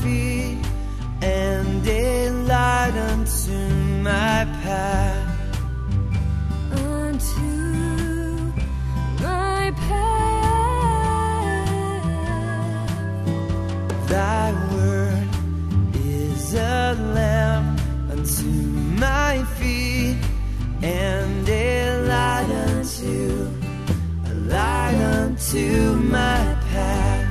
feet and a light unto my path. Unto my path. Thy word is a lamp unto my feet and a light unto my path.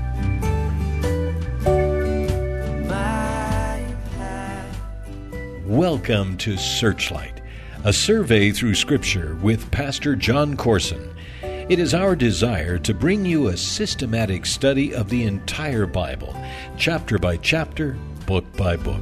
Welcome to Searchlight, a survey through Scripture with Pastor John Corson. It is our desire to bring you a systematic study of the entire Bible, chapter by chapter, book by book.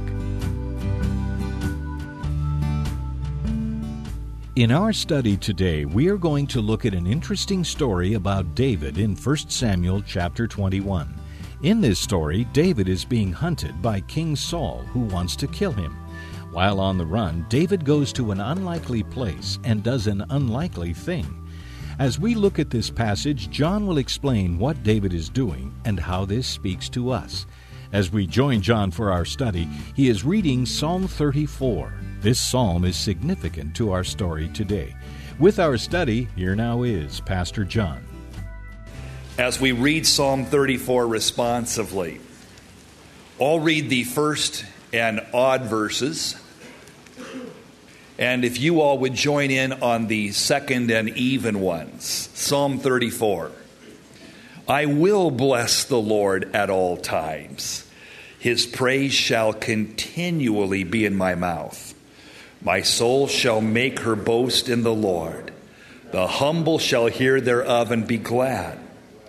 In our study today, we are going to look at an interesting story about David in 1 Samuel chapter 21. In this story, David is being hunted by King Saul, who wants to kill him. While on the run, David goes to an unlikely place and does an unlikely thing. As we look at this passage, John will explain what David is doing and how this speaks to us. As we join John for our study, he is reading Psalm 34. This psalm is significant to our story today. With our study, here now is Pastor John. As we read Psalm 34 responsively, I'll read the first and odd verses, and if you all would join in on the second and even ones. Psalm 34. I will bless the Lord at all times. His praise shall continually be in my mouth. My soul shall make her boast in the Lord. The humble shall hear thereof and be glad.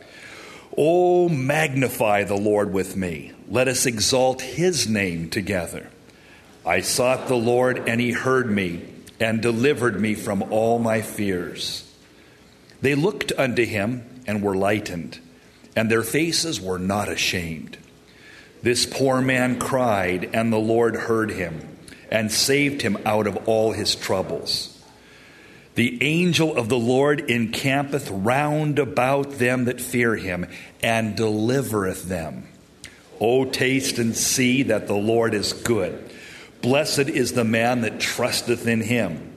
Oh, magnify the Lord with me. Let us exalt his name together. I sought the Lord, and he heard me, and delivered me from all my fears. They looked unto him, and were lightened, and their faces were not ashamed. This poor man cried, and the Lord heard him, and saved him out of all his troubles. The angel of the Lord encampeth round about them that fear him, and delivereth them. O taste and see that the Lord is good. Blessed is the man that trusteth in him.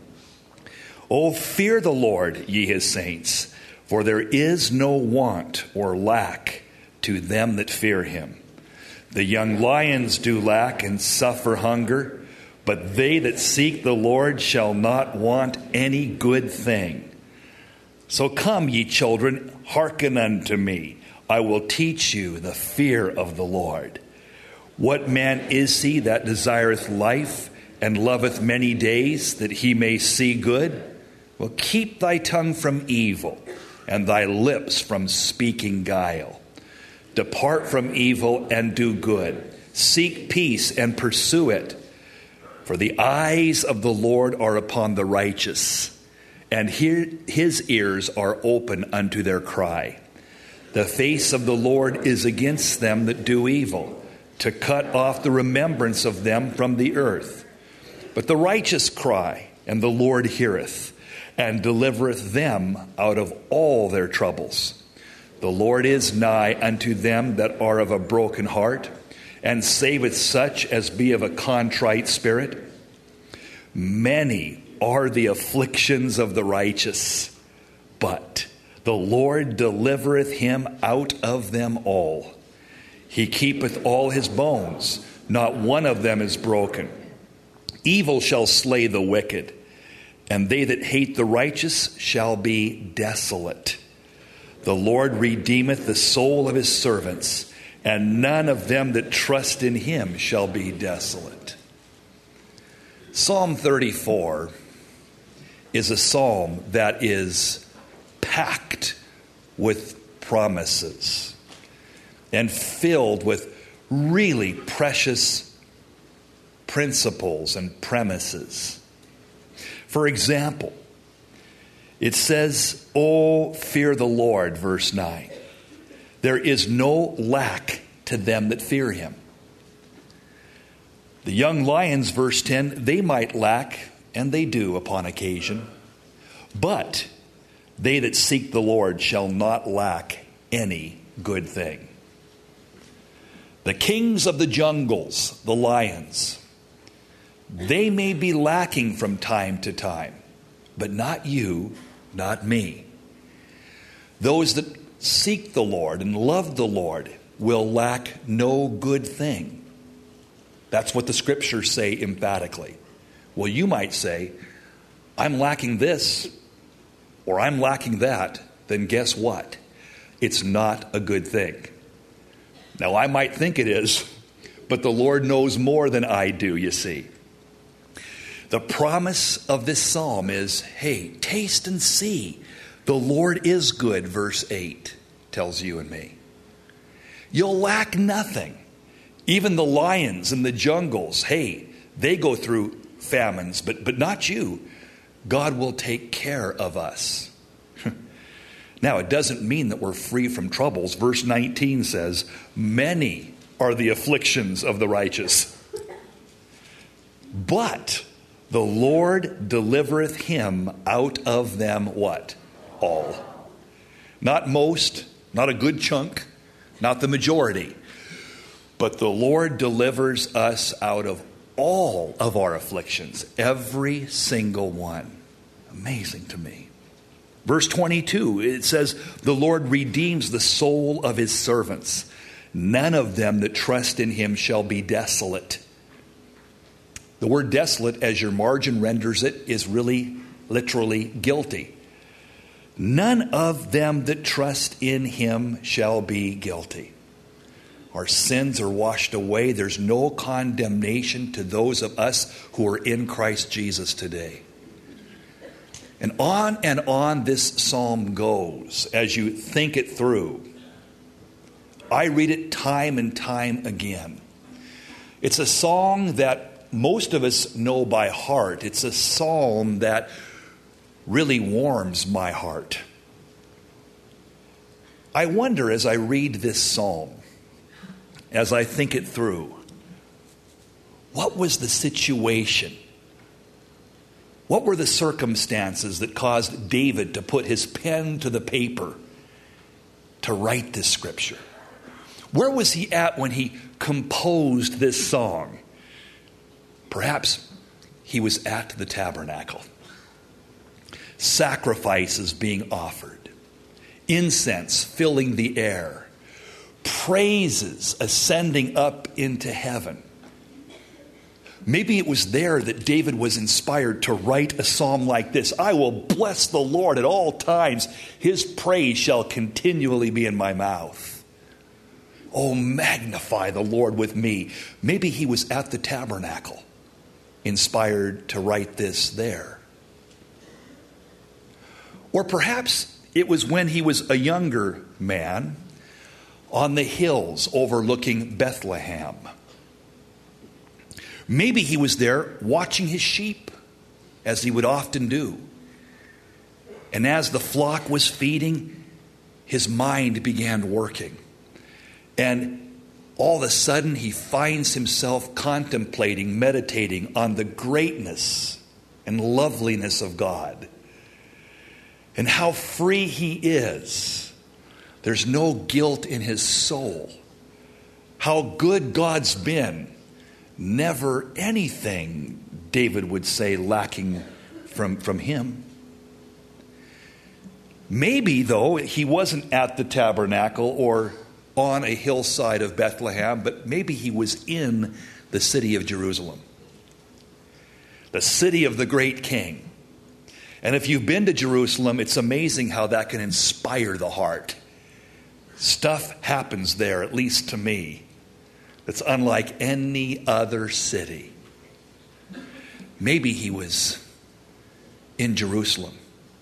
O fear the Lord, ye his saints, for there is no want or lack to them that fear him. The young lions do lack and suffer hunger, but they that seek the Lord shall not want any good thing. So come, ye children, hearken unto me. I will teach you the fear of the Lord. What man is he that desireth life and loveth many days, that he may see good? Well, keep thy tongue from evil, and thy lips from speaking guile. Depart from evil and do good. Seek peace and pursue it. For the eyes of the Lord are upon the righteous, and his ears are open unto their cry. The face of the Lord is against them that do evil, to cut off the remembrance of them from the earth. But the righteous cry, and the Lord heareth, and delivereth them out of all their troubles. The Lord is nigh unto them that are of a broken heart, and saveth such as be of a contrite spirit. Many are the afflictions of the righteous, but the Lord delivereth him out of them all. He keepeth all his bones, not one of them is broken. Evil shall slay the wicked, and they that hate the righteous shall be desolate. The Lord redeemeth the soul of his servants, and none of them that trust in him shall be desolate. Psalm 34 is a psalm that is packed with promises and filled with really precious principles and premises. For example, it says, "Oh, fear the Lord," verse 9. There is no lack to them that fear him. The young lions, verse 10, they might lack, and they do upon occasion, but they that seek the Lord shall not lack any good thing. The kings of the jungles, the lions, they may be lacking from time to time, but not you, not me. Those that seek the Lord and love the Lord will lack no good thing. That's what the scriptures say emphatically. Well, you might say, I'm lacking this, or I'm lacking that. Then guess what? It's not a good thing. Now, I might think it is, but the Lord knows more than I do, you see. The promise of this psalm is, hey, taste and see. The Lord is good, verse 8 tells you and me. You'll lack nothing. Even the lions in the jungles, hey, they go through famines, but not you. God will take care of us. Now, it doesn't mean that we're free from troubles. Verse 19 says, many are the afflictions of the righteous, but the Lord delivereth him out of them what? All. Not most, not a good chunk, not the majority. But the Lord delivers us out of all of our afflictions, every single one. Amazing to me. Verse 22, it says, the Lord redeems the soul of his servants. None of them that trust in him shall be desolate. The word desolate, as your margin renders it, is really literally guilty. None of them that trust in him shall be guilty. Our sins are washed away. There's no condemnation to those of us who are in Christ Jesus today. And on this psalm goes as you think it through. I read it time and time again. It's a song that most of us know by heart. It's a psalm that really warms my heart. I wonder as I read this psalm, as I think it through, what was the situation? What were the circumstances that caused David to put his pen to the paper to write this scripture? Where was he at when he composed this song? Perhaps he was at the tabernacle. Sacrifices being offered. Incense filling the air. Praises ascending up into heaven. Maybe it was there that David was inspired to write a psalm like this. I will bless the Lord at all times. His praise shall continually be in my mouth. Oh, magnify the Lord with me. Maybe he was at the tabernacle, inspired to write this there. Or perhaps it was when he was a younger man on the hills overlooking Bethlehem. Maybe he was there watching his sheep, as he would often do. And as the flock was feeding, his mind began working. And all of a sudden, he finds himself contemplating, meditating on the greatness and loveliness of God. And how free he is. There's no guilt in his soul. How good God's been. Never anything, David would say, lacking from him. Maybe, though, he wasn't at the tabernacle or on a hillside of Bethlehem, but maybe he was in the city of Jerusalem. The city of the great king. And if you've been to Jerusalem, it's amazing how that can inspire the heart. Stuff happens there, at least to me, that's unlike any other city. Maybe he was in Jerusalem.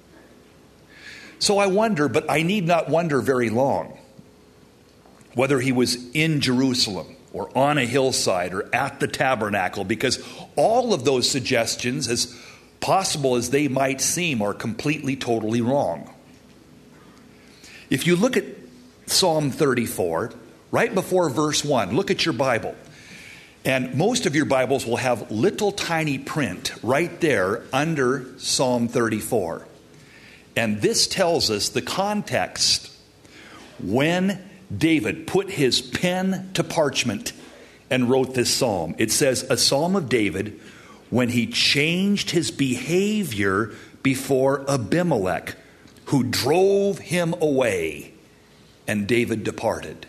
So I wonder, but I need not wonder very long, whether he was in Jerusalem or on a hillside or at the tabernacle, because all of those suggestions, as possible as they might seem, are completely, totally wrong. If you look at Psalm 34, right before verse 1, look at your Bible. And most of your Bibles will have little tiny print right there under Psalm 34. And this tells us the context when David put his pen to parchment and wrote this psalm. It says, a psalm of David when he changed his behavior before Abimelech, who drove him away, and David departed.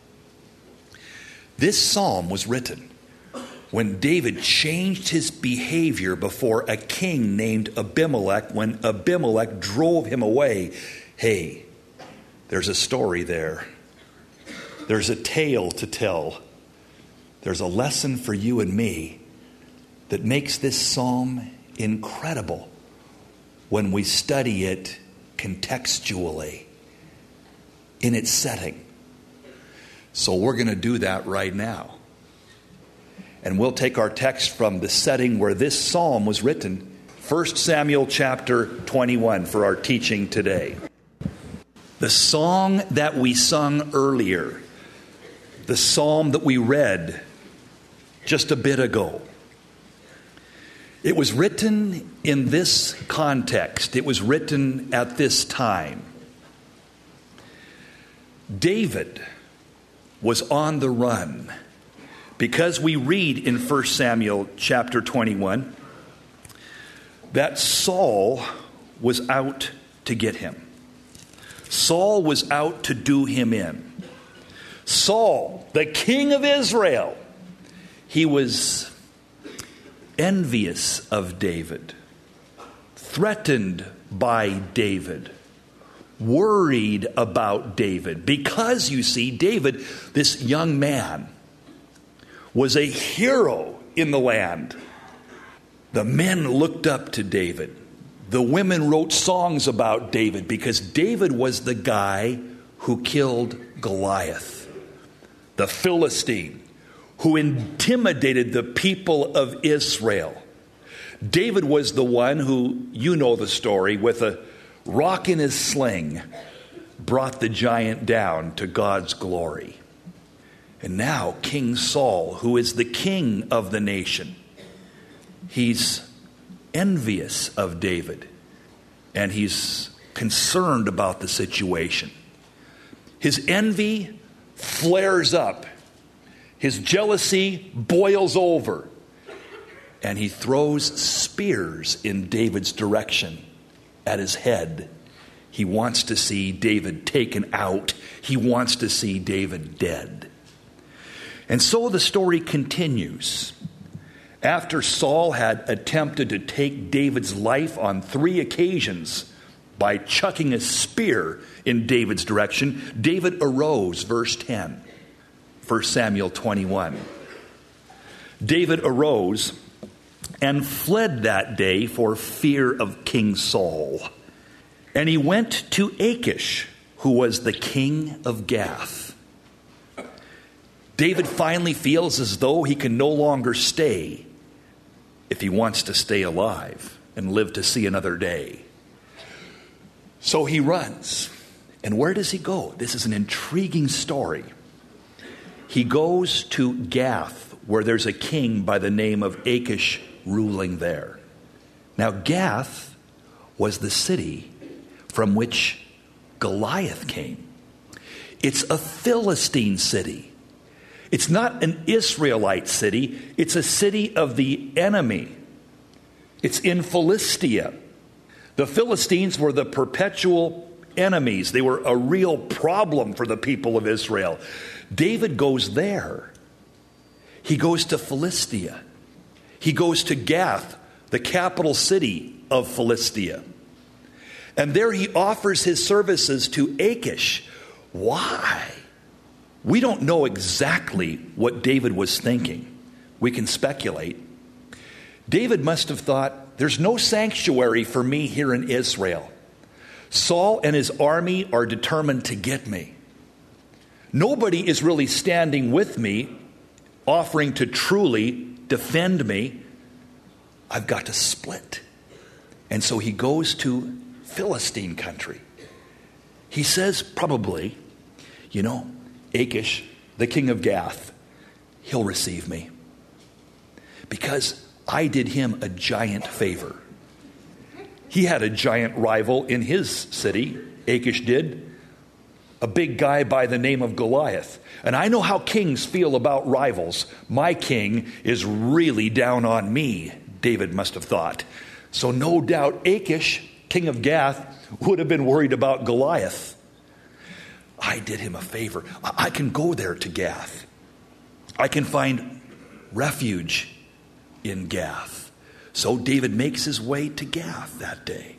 This psalm was written when David changed his behavior before a king named Abimelech, when Abimelech drove him away. Hey, there's a story there. There's a tale to tell. There's a lesson for you and me that makes this psalm incredible when we study it contextually in its setting. So we're going to do that right now. And we'll take our text from the setting where this psalm was written, 1 Samuel chapter 21, for our teaching today. The song that we sung earlier, the psalm that we read just a bit ago, it was written in this context. It was written at this time. David was on the run because we read in 1 Samuel chapter 21 that Saul was out to get him. Saul was out to do him in. Saul, the king of Israel, he was envious of David, threatened by David, worried about David, because you see, David, this young man, was a hero in the land. The men looked up to David. The women wrote songs about David because David was the guy who killed Goliath, the Philistine, who intimidated the people of Israel. David was the one who, you know the story, with a rock in his sling, brought the giant down to God's glory. And now King Saul, who is the king of the nation, he's envious of David, and he's concerned about the situation. His envy flares up. His jealousy boils over, and he throws spears in David's direction at his head. He wants to see David taken out. He wants to see David dead. And so the story continues. After Saul had attempted to take David's life on 3 occasions by chucking a spear in David's direction, David arose, verse 10. 1 Samuel 21. David arose and fled that day for fear of King Saul. And he went to Achish, who was the king of Gath. David finally feels as though he can no longer stay if he wants to stay alive and live to see another day. So he runs. And where does he go? This is an intriguing story. He goes to Gath, where there's a king by the name of Achish ruling there. Now, Gath was the city from which Goliath came. It's a Philistine city. It's not an Israelite city. It's a city of the enemy. It's in Philistia. The Philistines were the perpetual enemies. They were a real problem for the people of Israel. David goes there. He goes to Philistia. He goes to Gath, the capital city of Philistia. And there he offers his services to Achish. Why? We don't know exactly what David was thinking. We can speculate. David must have thought, there's no sanctuary for me here in Israel. Saul and his army are determined to get me. Nobody is really standing with me, offering to truly defend me. I've got to split. And so he goes to Philistine country. He says probably, Achish, the king of Gath, he'll receive me because I did him a giant favor. He had a giant rival in his city, Achish did. a big guy by the name of Goliath. And I know how kings feel about rivals. My king is really down on me, David must have thought. So no doubt Achish, king of Gath, would have been worried about Goliath. I did him a favor. I can go there to Gath. I can find refuge in Gath. So David makes his way to Gath that day.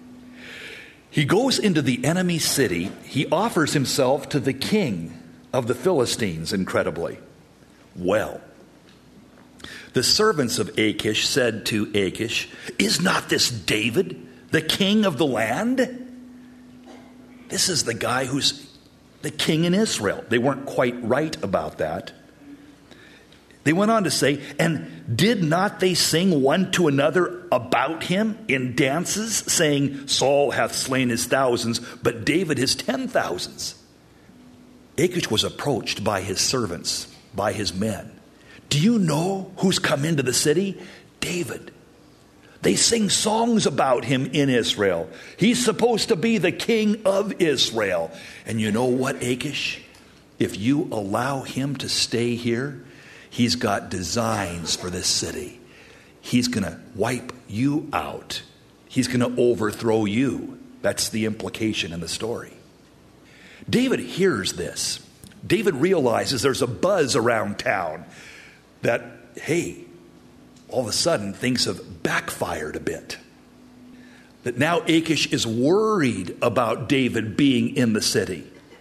He goes into the enemy city. He offers himself to the king of the Philistines, incredibly. Well, the servants of Achish said to Achish, "Is not this David, the king of the land?" This is the guy who's the king in Israel. They weren't quite right about that. They went on to say, "And did not they sing one to another about him in dances, saying, Saul hath slain his thousands, but David his 10,000s. Achish was approached by his servants, by his men. "Do you know who's come into the city? David. They sing songs about him in Israel. He's supposed to be the king of Israel. And you know what, Achish? If you allow him to stay here, he's got designs for this city. He's going to wipe you out. He's going to overthrow you." That's the implication in the story. David hears this. David realizes there's a buzz around town that, hey, all of a sudden things have backfired a bit. That now Achish is worried about David being in the city.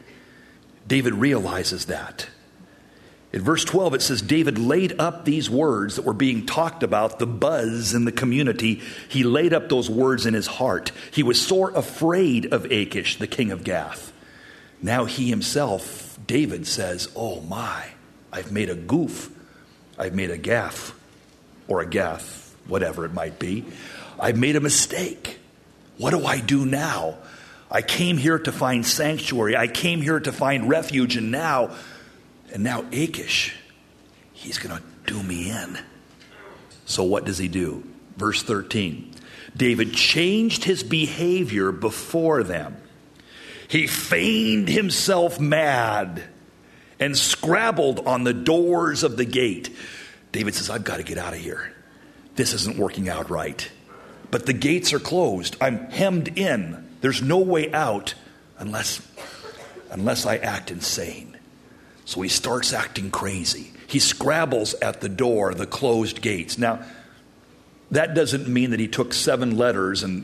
David realizes that. In verse 12 it says, David laid up these words that were being talked about, the buzz in the community. He laid up those words in his heart. He was sore afraid of Achish, the king of Gath. Now he himself, David, says, "Oh my, I've made a goof. I've made a gaffe, or a gaff, whatever it might be. I've made a mistake. What do I do now? I came here to find sanctuary. I came here to find refuge, and now Achish, he's going to do me in." So what does he do? Verse 13. David changed his behavior before them. He feigned himself mad and scrabbled on the doors of the gate. David says, "I've got to get out of here. This isn't working out right. But the gates are closed. I'm hemmed in. There's no way out unless I act insane." So he starts acting crazy. He scrabbles at the door, the closed gates. Now, that doesn't mean that he took 7 letters and,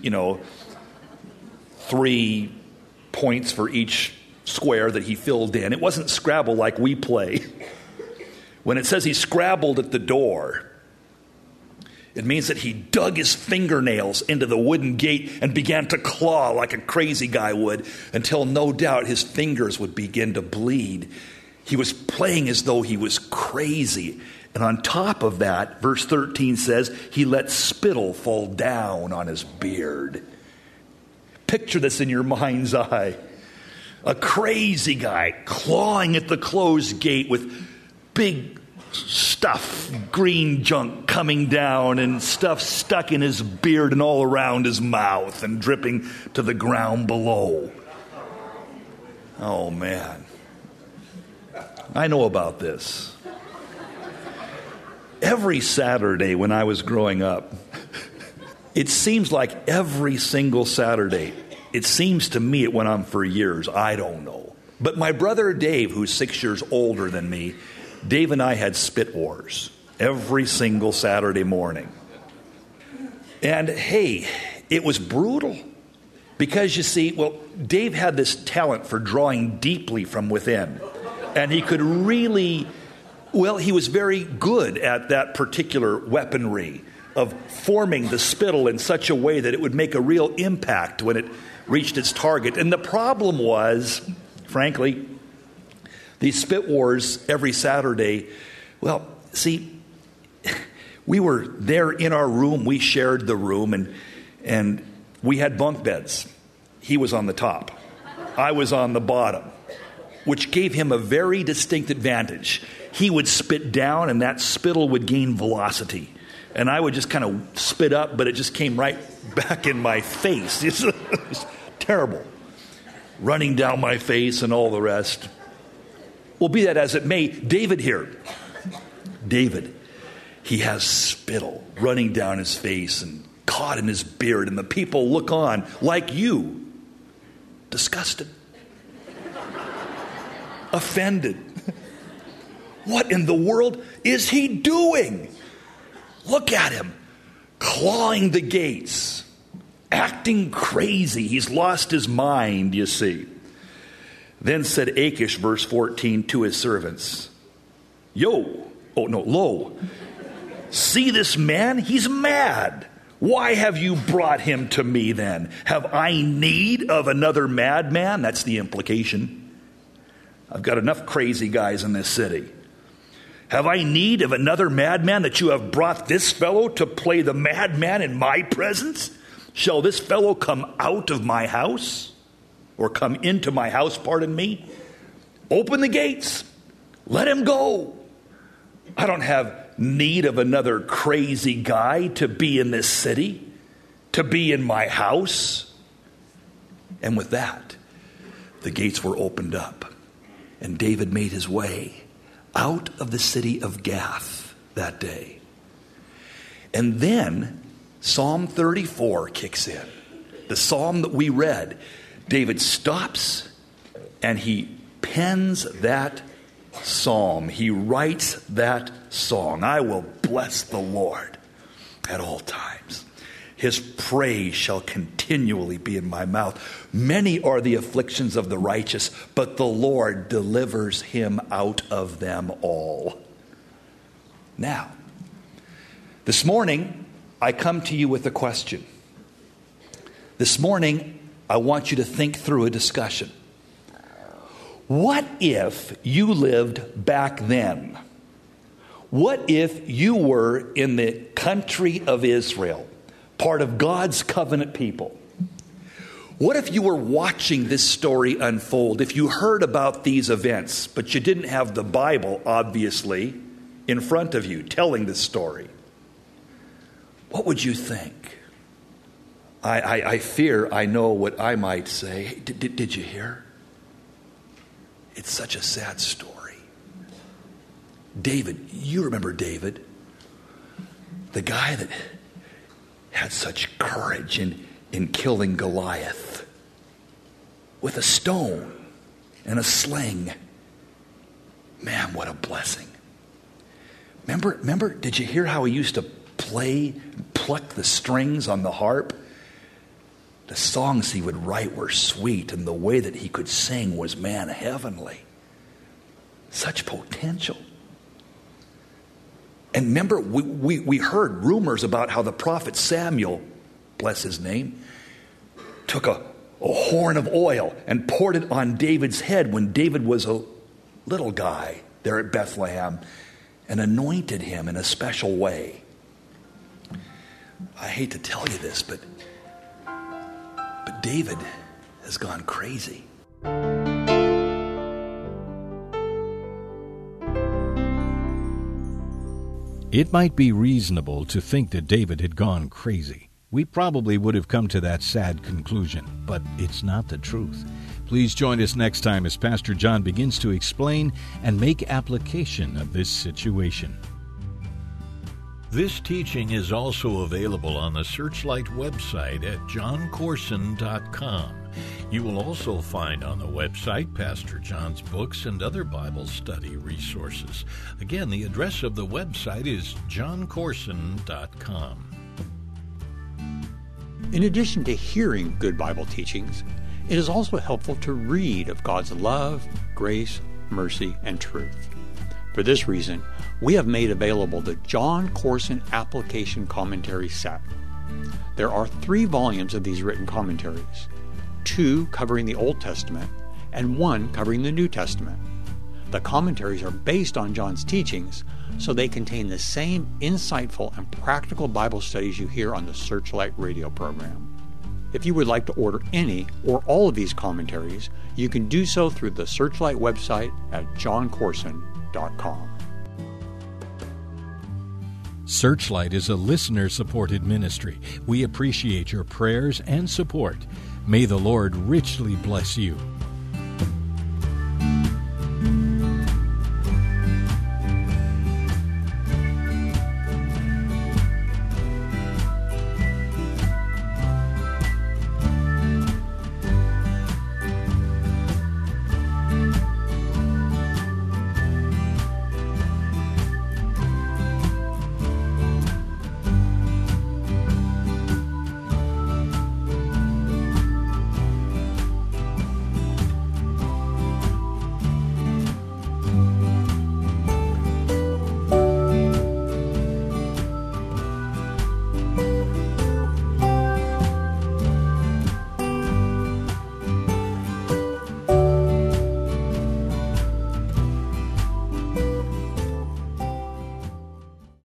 3 points for each square that he filled in. It wasn't Scrabble like we play. When it says he scrabbled at the door, it means that he dug his fingernails into the wooden gate and began to claw like a crazy guy would, until no doubt his fingers would begin to bleed. He was playing as though he was crazy. And on top of that, verse 13 says, he let spittle fall down on his beard. Picture this in your mind's eye. A crazy guy clawing at the closed gate with big stuff, green junk coming down, and stuff stuck in his beard and all around his mouth and dripping to the ground below. Oh, man. I know about this. Every Saturday when I was growing up, it seems like every single Saturday, it seems to me it went on for years. I don't know. But my brother Dave, who's 6 years older than me, Dave and I had spit wars every single Saturday morning. And hey, it was brutal. Because you see, Dave had this talent for drawing deeply from within. And he could really, he was very good at that particular weaponry of forming the spittle in such a way that it would make a real impact when it reached its target. And the problem was, frankly, these spit wars every Saturday, we were there in our room. We shared the room, and we had bunk beds. He was on the top. I was on the bottom, which gave him a very distinct advantage. He would spit down, and that spittle would gain velocity. And I would just kind of spit up, but it just came right back in my face. It was terrible. running down my face and all the rest. Well, be that as it may, David here. David, he has spittle running down his face and caught in his beard, and the people look on like you, disgusted, offended. What in the world is he doing? Look at him, clawing the gates, acting crazy. He's lost his mind, you see. Then said Achish, verse 14, to his servants, lo, see this man? He's mad. Why have you brought him to me then? Have I need of another madman? That's the implication. I've got enough crazy guys in this city. Have I need of another madman that you have brought this fellow to play the madman in my presence? Shall this fellow come out of my house? Or come into my house, pardon me? Open the gates. Let him go. I don't have need of another crazy guy to be in this city, to be in my house. And with that, the gates were opened up, and David made his way out of the city of Gath that day. And then Psalm 34 kicks in. The psalm that we read. David stops and he pens that psalm. He writes that song. I will bless the Lord at all times. His praise shall continually be in my mouth. Many are the afflictions of the righteous, but the Lord delivers him out of them all. Now, this morning, I come to you with a question. This morning, I want you to think through a discussion. What if you lived back then? What if you were in the country of Israel, part of God's covenant people? What if you were watching this story unfold? If you heard about these events, but you didn't have the Bible, obviously, in front of you telling this story? What would you think? I fear I know what I might say. Did you hear? It's such a sad story. David, you remember David? The guy that had such courage in killing Goliath with a stone and a sling. Man, what a blessing. Remember, did you hear how he used to pluck the strings on the harp? The songs he would write were sweet, and the way that he could sing was, man, heavenly. Such potential. And remember, we heard rumors about how the prophet Samuel, bless his name, took a horn of oil and poured it on David's head when David was a little guy there at Bethlehem, and anointed him in a special way. I hate to tell you this, but David has gone crazy. It might be reasonable to think that David had gone crazy. We probably would have come to that sad conclusion, but it's not the truth. Please join us next time as Pastor John begins to explain and make application of this situation. This teaching is also available on the Searchlight website at johncorson.com. You will also find on the website Pastor John's books and other Bible study resources. Again, the address of the website is johncorson.com. In addition to hearing good Bible teachings, it is also helpful to read of God's love, grace, mercy, and truth. For this reason, we have made available the John Corson Application Commentary Set. There are 3 volumes of these written commentaries, 2 covering the Old Testament and 1 covering the New Testament. The commentaries are based on John's teachings, so they contain the same insightful and practical Bible studies you hear on the Searchlight radio program. If you would like to order any or all of these commentaries, you can do so through the Searchlight website at johncorson.com. Searchlight is a listener-supported ministry. We appreciate your prayers and support. May the Lord richly bless you.